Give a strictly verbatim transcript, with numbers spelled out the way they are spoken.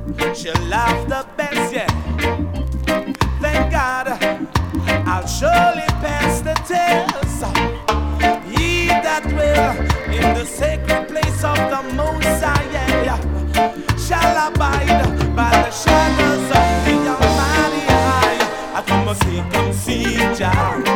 she'll laugh the best yet. Thank God, I'll surely pass the test. He that will in the sacred place of the Most High, yeah, yeah, shall abide by the shadows of the Almighty. I come see, come see, Jah.